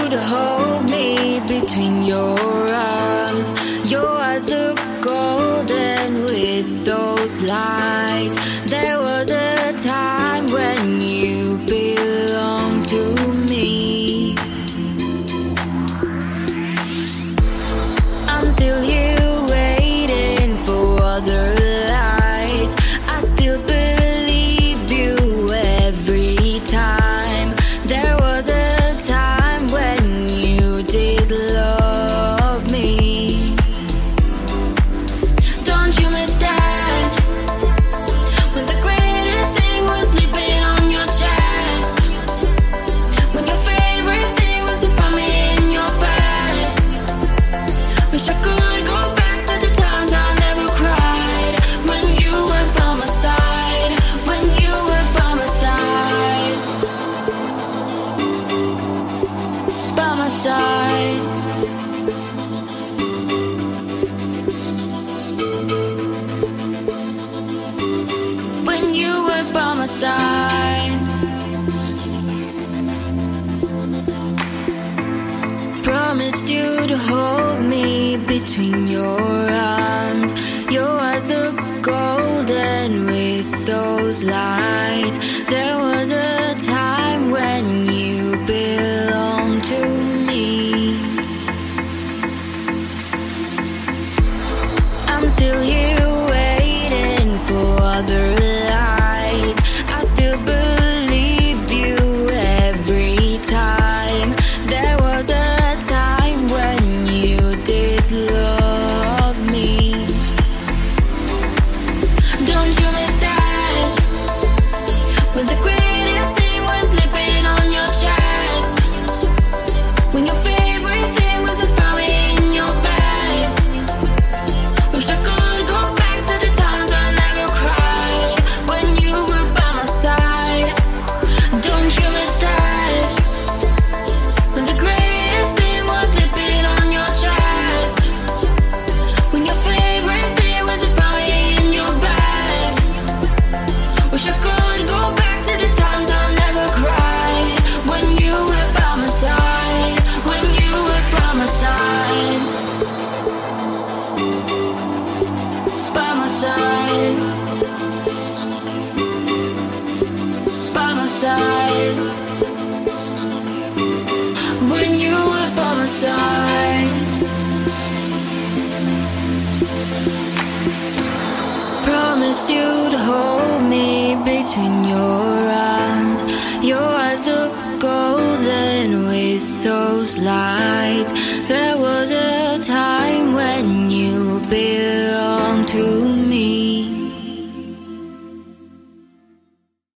to hold me between your arms. Your eyes look golden with those lights. There was a time when you belonged to me. I'm still here waiting for other lights. I still believe you every time. There was a time when you did love me. Don't you miss that? When the greatest thing was sleeping on your chest. When your favorite thing was to find me in your bed. Wish I could go back to the times I never cried. When you were by my side. When you were by my side. By my side. When you were by my side. Promised you to hold me between your arms. Your eyes look golden with those lights. There was a time when you belonged to me. I'm still here waiting for other lights. I still believe you every time. There was a time when you did love me. Don't you miss that? When the greatest thing was sleeping on your chest. When your favorite thing was to find me in your bed. Wish I could go back to the times I never cried. When you were by my side. Don't you miss that? When the greatest thing was sleeping on your chest. When your favorite thing was to find me in your bed. Wish I could go back to the times I never cried. When you were by my side. When you were by my side. By my side. By my side. When you were by my side. Promised you to hold me between your arms. Your eyes look golden with those lights. There was a time when you belonged